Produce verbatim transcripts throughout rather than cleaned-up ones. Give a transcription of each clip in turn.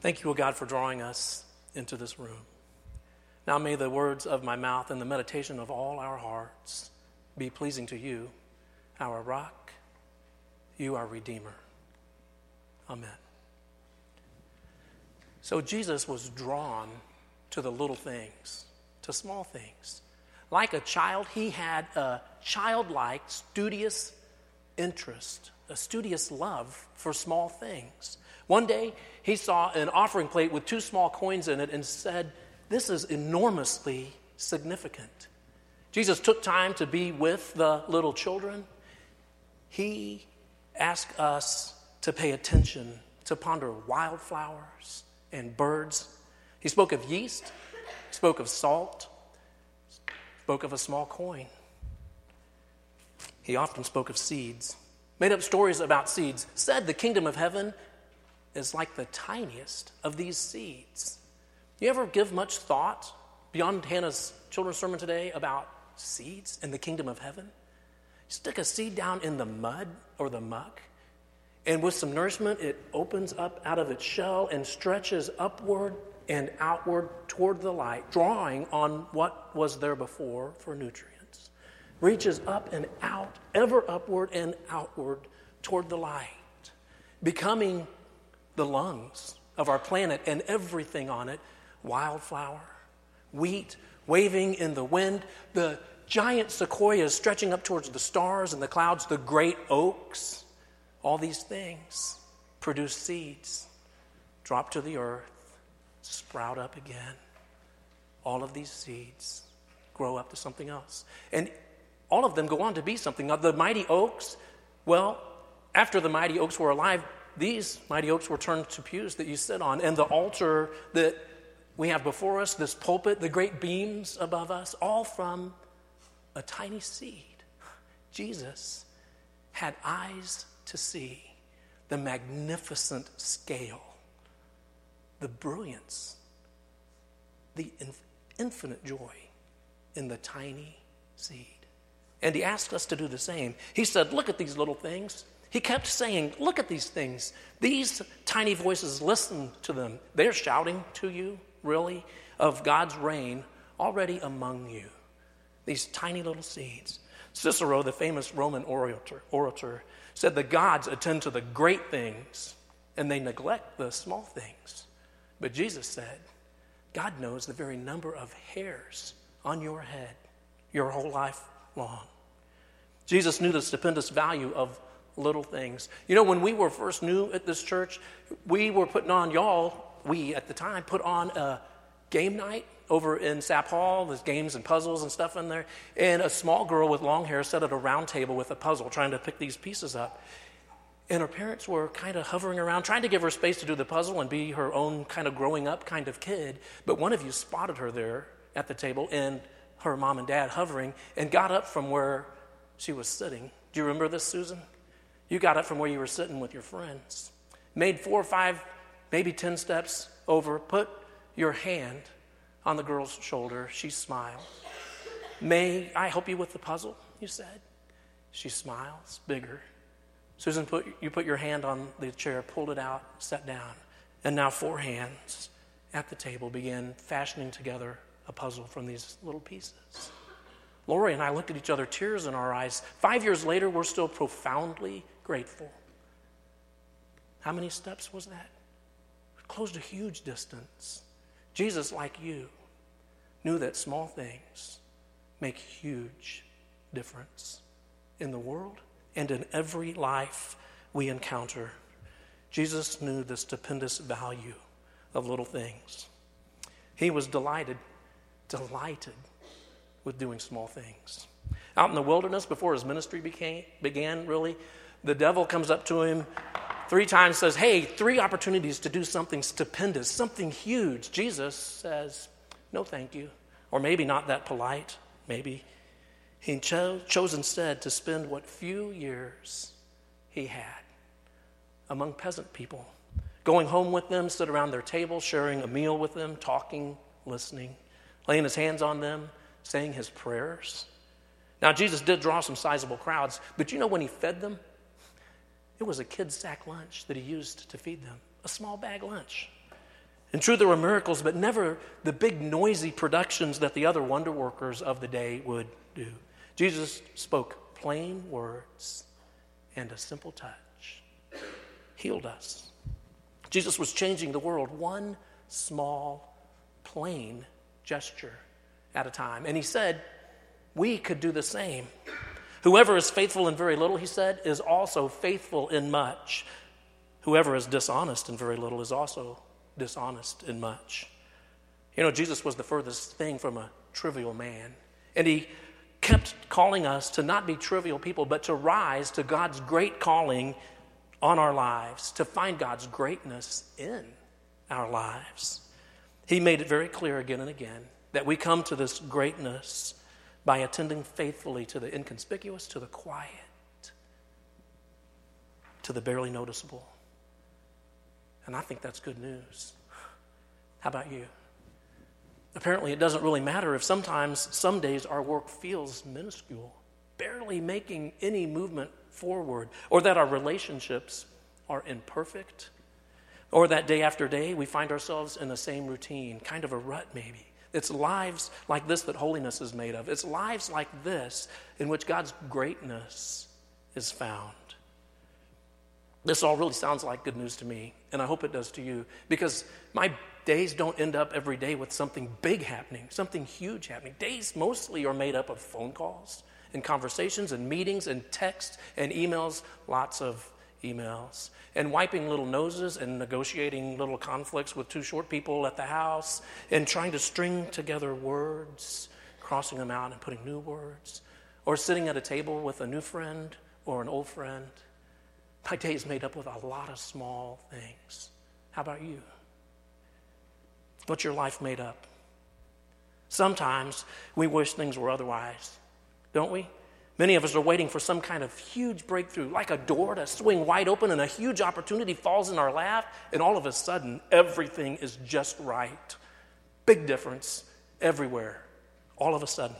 Thank you, O God, for drawing us into this room. Now may the words of my mouth and the meditation of all our hearts be pleasing to you, our rock, you, our Redeemer. Amen. So Jesus was drawn to the little things, to small things. Like a child, he had a childlike, studious interest, a studious love for small things. One day, he saw an offering plate with two small coins in it and said, "This is enormously significant." Jesus took time to be with the little children. He asked us to pay attention, to ponder wildflowers and birds. He spoke of yeast, spoke of salt, spoke of a small coin. He often spoke of seeds, made up stories about seeds, said the kingdom of heaven is like the tiniest of these seeds. You ever give much thought beyond Hannah's children's sermon today about seeds in the kingdom of heaven? You stick a seed down in the mud or the muck, and with some nourishment, it opens up out of its shell and stretches upward and outward toward the light, drawing on what was there before for nutrients. Reaches up and out, ever upward and outward toward the light, becoming the lungs of our planet and everything on it. Wildflower, wheat waving in the wind, the giant sequoias stretching up towards the stars and the clouds, the great oaks. All these things produce seeds, drop to the earth, sprout up again. All of these seeds grow up to something else. And all of them go on to be something. Now, the mighty oaks, well, after the mighty oaks were alive, these mighty oaks were turned to pews that you sit on. And the altar that we have before us, this pulpit, the great beams above us, all from a tiny seed. Jesus had eyes to see the magnificent scale, the brilliance, the infinite joy in the tiny seed. And he asked us to do the same. He said, look at these little things. He kept saying, look at these things. These tiny voices, listen to them. They're shouting to you, really, of God's reign already among you. These tiny little seeds. Cicero, the famous Roman orator, orator, said the gods attend to the great things and they neglect the small things. But Jesus said, God knows the very number of hairs on your head your whole life long. Jesus knew the stupendous value of little things. You know, when we were first new at this church, we were putting on, y'all, we at the time, put on a game night over in Sap Hall. There's games and puzzles and stuff in there. And a small girl with long hair sat at a round table with a puzzle trying to pick these pieces up. And her parents were kind of hovering around, trying to give her space to do the puzzle and be her own kind of growing up kind of kid. But one of you spotted her there at the table and her mom and dad hovering and got up from where she was sitting. Do you remember this, Susan? You got up from where you were sitting with your friends, made four or five, maybe ten steps over, put your hand on the girl's shoulder. She smiled. May I help you with the puzzle, you said. She smiles, bigger. Susan, put, you put your hand on the chair, pulled it out, sat down. And now four hands at the table began fashioning together a puzzle from these little pieces. Lori and I looked at each other, tears in our eyes. Five years later, we're still profoundly grateful. How many steps was that? It closed a huge distance. Jesus, like you, knew that small things make huge difference in the world and in every life we encounter. Jesus knew the stupendous value of little things. He was delighted, delighted with doing small things. Out in the wilderness, before his ministry became, began, really, the devil comes up to him three times, says, hey, three opportunities to do something stupendous, something huge. Jesus says, no, thank you. Or maybe not that polite, maybe. He cho- chose instead to spend what few years he had among peasant people, going home with them, sit around their table, sharing a meal with them, talking, listening, laying his hands on them, saying his prayers. Now, Jesus did draw some sizable crowds, but you know when he fed them? It was a kid's sack lunch that he used to feed them, a small bag lunch. And true, there were miracles, but never the big noisy productions that the other wonder workers of the day would do. Jesus spoke plain words and a simple touch healed us. Jesus was changing the world one small, plain gesture at a time. And he said, we could do the same. Whoever is faithful in very little, he said, is also faithful in much. Whoever is dishonest in very little is also dishonest in much. You know, Jesus was the furthest thing from a trivial man. And he kept calling us to not be trivial people, but to rise to God's great calling on our lives, to find God's greatness in our lives. He made it very clear again and again that we come to this greatness by attending faithfully to the inconspicuous, to the quiet, to the barely noticeable. And I think that's good news. How about you? Apparently, it doesn't really matter if sometimes, some days, our work feels minuscule, barely making any movement forward, or that our relationships are imperfect, or that day after day we find ourselves in the same routine, kind of a rut maybe. It's lives like this that holiness is made of. It's lives like this in which God's greatness is found. This all really sounds like good news to me, and I hope it does to you, because my days don't end up every day with something big happening, something huge happening. Days mostly are made up of phone calls and conversations and meetings and texts and emails, lots of emails, and wiping little noses and negotiating little conflicts with two short people at the house and trying to string together words, crossing them out and putting new words, or sitting at a table with a new friend or an old friend. My day is made up with a lot of small things. How about you? What's your life made up? Sometimes we wish things were otherwise, don't we? Many of us are waiting for some kind of huge breakthrough, like a door to swing wide open and a huge opportunity falls in our lap, and all of a sudden, everything is just right. Big difference everywhere, all of a sudden.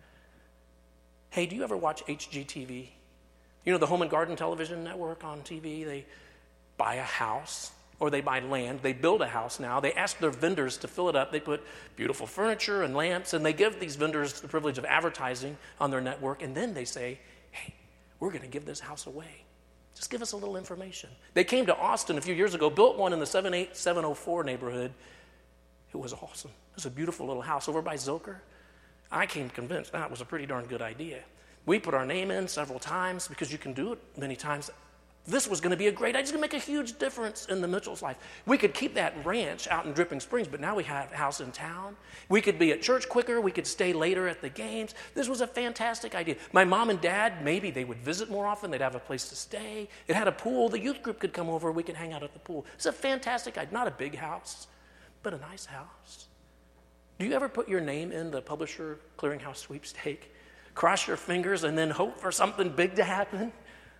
Hey, do you ever watch H G T V? You know, the Home and Garden Television Network on T V, they buy a house or they buy land. They build a house now. They ask their vendors to fill it up. They put beautiful furniture and lamps, and they give these vendors the privilege of advertising on their network. And then they say, hey, we're going to give this house away. Just give us a little information. They came to Austin a few years ago, built one in the seven eight seven oh four neighborhood. It was awesome. It was a beautiful little house over by Zilker. I came convinced that was a pretty darn good idea. We put our name in several times because you can do it many times. This was going to be a great idea. It's going to make a huge difference in the Mitchell's life. We could keep that ranch out in Dripping Springs, but now we have a house in town. We could be at church quicker. We could stay later at the games. This was a fantastic idea. My mom and dad, maybe they would visit more often. They'd have a place to stay. It had a pool. The youth group could come over. We could hang out at the pool. It's a fantastic idea. Not a big house, but a nice house. Do you ever put your name in the Publisher Clearinghouse sweepstake? Cross your fingers and then hope for something big to happen?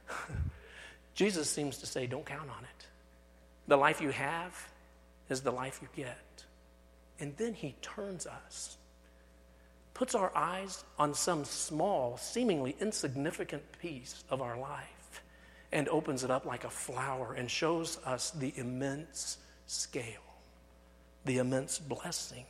Jesus seems to say, don't count on it. The life you have is the life you get. And then he turns us, puts our eyes on some small, seemingly insignificant piece of our life, and opens it up like a flower and shows us the immense scale, the immense blessing.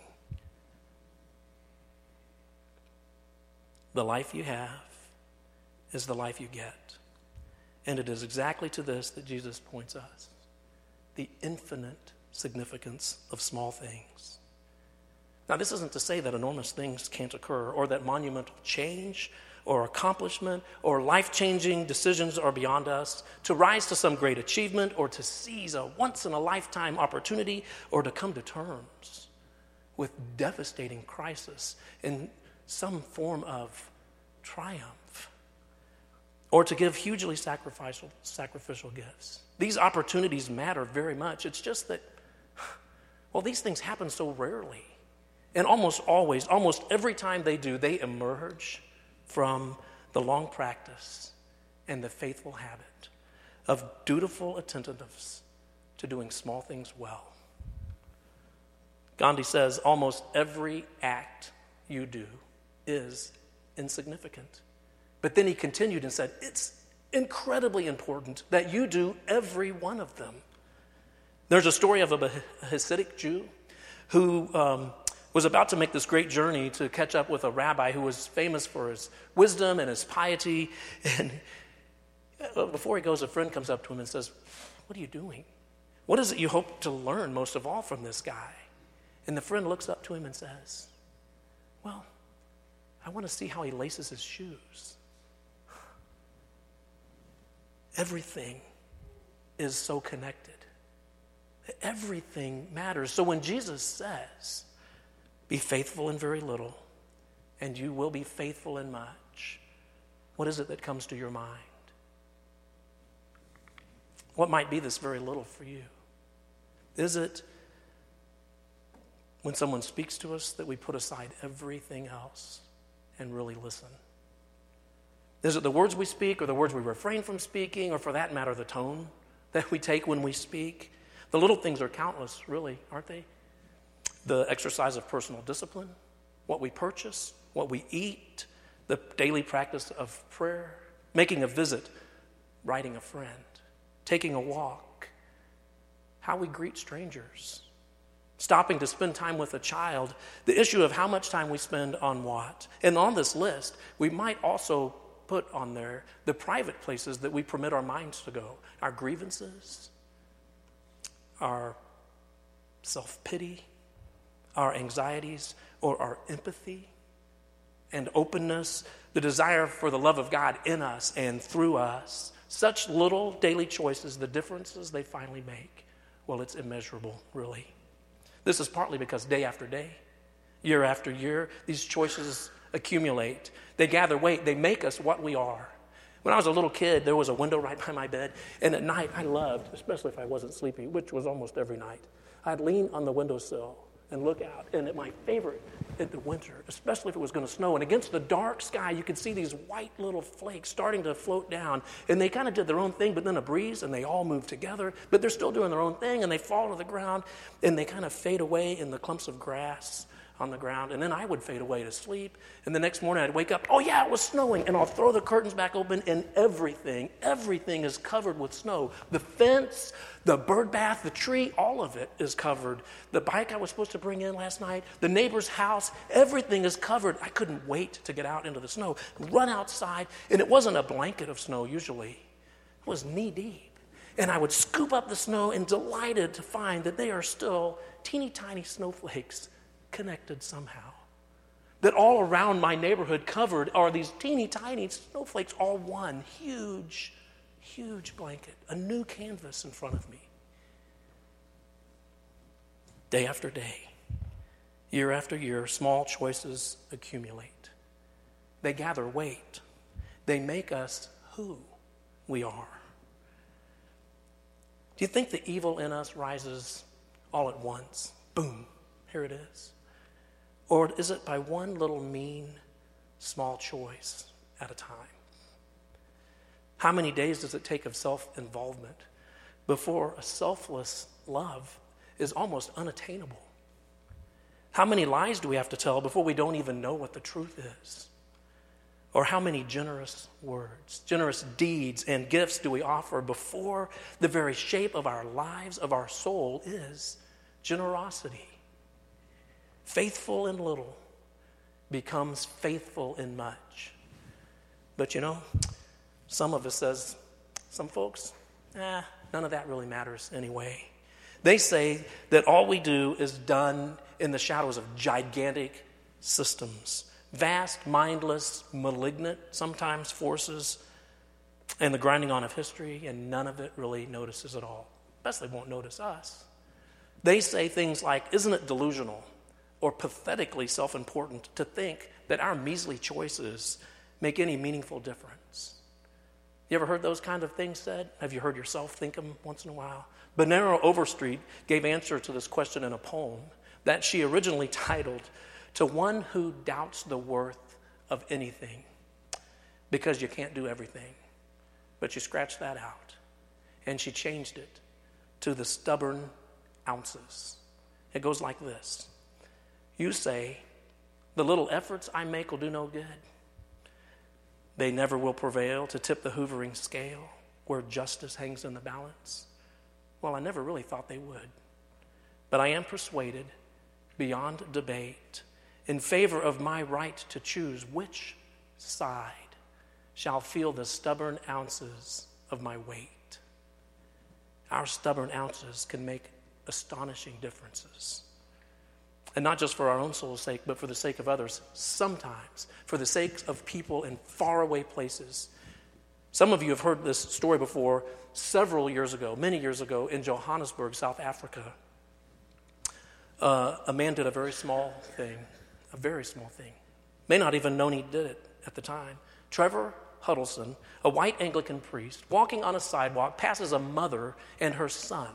The life you have is the life you get. And it is exactly to this that Jesus points us, the infinite significance of small things. Now, this isn't to say that enormous things can't occur, or that monumental change or accomplishment or life-changing decisions are beyond us, to rise to some great achievement or to seize a once-in-a-lifetime opportunity or to come to terms with devastating crisis in some form of triumph, or to give hugely sacrificial, sacrificial gifts. These opportunities matter very much. It's just that, well, these things happen so rarely. And almost always, almost every time they do, they emerge from the long practice and the faithful habit of dutiful attentiveness to doing small things well. Gandhi says, almost every act you do is insignificant. But then he continued and said, it's incredibly important that you do every one of them. There's a story of a Hasidic Jew who um, was about to make this great journey to catch up with a rabbi who was famous for his wisdom and his piety. And before he goes, a friend comes up to him and says, "What are you doing? What is it you hope to learn most of all from this guy?" And the friend looks up to him and says, "Well, I want to see how he laces his shoes." Everything is so connected. Everything matters. So when Jesus says, "Be faithful in very little, and you will be faithful in much," what is it that comes to your mind? What might be this very little for you? Is it when someone speaks to us that we put aside everything else and really listen? Is it the words we speak or the words we refrain from speaking, or for that matter, the tone that we take when we speak? The little things are countless, really, aren't they? The exercise of personal discipline, what we purchase, what we eat, the daily practice of prayer, making a visit, writing a friend, taking a walk, how we greet strangers, stopping to spend time with a child, the issue of how much time we spend on what. And on this list, we might also put on there the private places that we permit our minds to go, our grievances, our self-pity, our anxieties, or our empathy and openness, the desire for the love of God in us and through us. Such little daily choices, the differences they finally make, well, it's immeasurable, really. This is partly because day after day, year after year, these choices accumulate. They gather weight. They make us what we are. When I was a little kid, there was a window right by my bed, and at night I loved, especially if I wasn't sleepy, which was almost every night, I'd lean on the windowsill and look out. And at my favorite in the winter, especially if it was going to snow, and against the dark sky, you could see these white little flakes starting to float down, and they kind of did their own thing, but then a breeze, and they all move together, but they're still doing their own thing, and they fall to the ground, and they kind of fade away in the clumps of grass on the ground, and then I would fade away to sleep, and the next morning I'd wake up, oh yeah, it was snowing, and I'll throw the curtains back open, and everything, everything is covered with snow. The fence, the bird bath, the tree, all of it is covered. The bike I was supposed to bring in last night, the neighbor's house, everything is covered. I couldn't wait to get out into the snow, run outside, and it wasn't a blanket of snow usually. It was knee deep. And I would scoop up the snow and delighted to find that they are still teeny tiny snowflakes connected somehow. That all around my neighborhood covered are these teeny tiny snowflakes, all one huge, huge blanket, a new canvas in front of me. Day after day, year after year, small choices accumulate. They gather weight. They make us who we are. Do you think the evil in us rises all at once? Boom, here it is. Or is it by one little mean, small choice at a time? How many days does it take of self-involvement before a selfless love is almost unattainable? How many lies do we have to tell before we don't even know what the truth is? Or how many generous words, generous deeds and gifts do we offer before the very shape of our lives, of our soul, is generosity? Faithful in little becomes faithful in much. But you know, some of us says, some folks, eh, none of that really matters anyway. They say that all we do is done in the shadows of gigantic systems, vast, mindless, malignant, sometimes forces, and the grinding on of history, and none of it really notices at all. Especially won't notice us. They say things like, isn't it delusional or pathetically self-important to think that our measly choices make any meaningful difference? You ever heard those kind of things said? Have you heard yourself think them once in a while? Bonero Overstreet gave answer to this question in a poem that she originally titled, "To One Who Doubts the Worth of Anything, because you can't do everything." But she scratched that out, and she changed it to "The Stubborn Ounces." It goes like this. You say, the little efforts I make will do no good. They never will prevail to tip the hoovering scale where justice hangs in the balance. Well, I never really thought they would. But I am persuaded beyond debate in favor of my right to choose which side shall feel the stubborn ounces of my weight. Our stubborn ounces can make astonishing differences. And not just for our own soul's sake, but for the sake of others, sometimes for the sake of people in faraway places. Some of you have heard this story before. Several years ago, many years ago, in Johannesburg, South Africa, uh, a man did a very small thing, a very small thing. May not even known he did it at the time. Trevor Huddleston, a white Anglican priest, walking on a sidewalk, passes a mother and her son.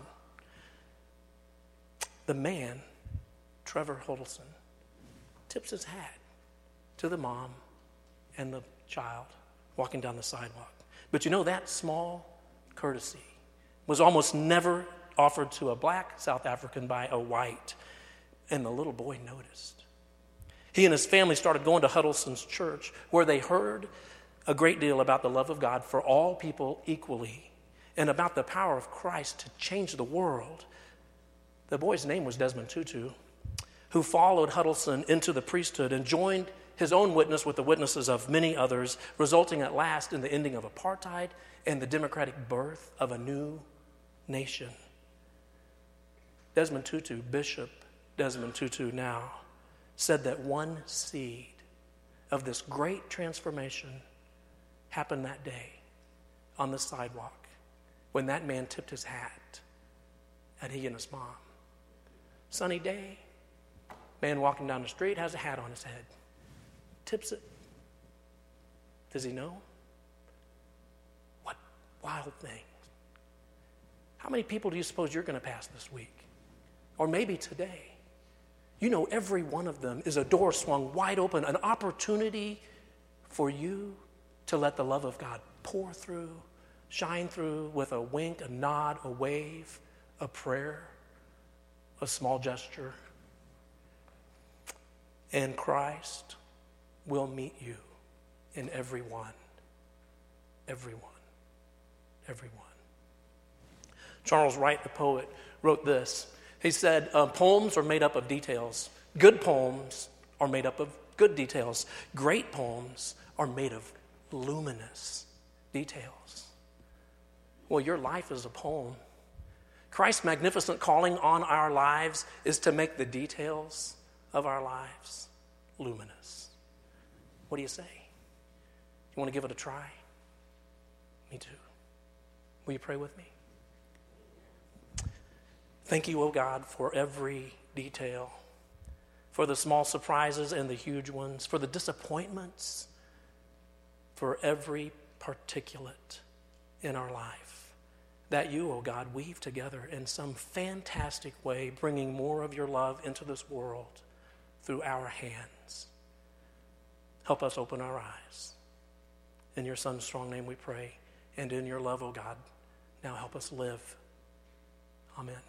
The man, Trevor Huddleston, tips his hat to the mom and the child walking down the sidewalk. But you know, that small courtesy was almost never offered to a black South African by a white, and the little boy noticed. He and his family started going to Huddleston's church, where they heard a great deal about the love of God for all people equally and about the power of Christ to change the world. The boy's name was Desmond Tutu, who followed Huddleston into the priesthood and joined his own witness with the witnesses of many others, resulting at last in the ending of apartheid and the democratic birth of a new nation. Desmond Tutu, Bishop Desmond Tutu now, said that one seed of this great transformation happened that day on the sidewalk when that man tipped his hat at he and his mom. Sunny day, man walking down the street has a hat on his head, tips it. Does he know? What wild things. How many people do you suppose you're going to pass this week? Or maybe today? You know, every one of them is a door swung wide open, an opportunity for you to let the love of God pour through, shine through with a wink, a nod, a wave, a prayer, a small gesture. And Christ will meet you in every one. Every one. Every one. Charles Wright, the poet, wrote this. He said, uh, poems are made up of details. Good poems are made up of good details. Great poems are made of luminous details. Well, your life is a poem. Christ's magnificent calling on our lives is to make the details of our lives luminous. What do you say? You want to give it a try? Me too. Will you pray with me? Thank you, O God, for every detail, for the small surprises and the huge ones, for the disappointments, for every particulate in our life that you, O God, weave together in some fantastic way, bringing more of your love into this world through our hands. Help us open our eyes. In your Son's strong name we pray, and in your love, O God, now help us live. Amen.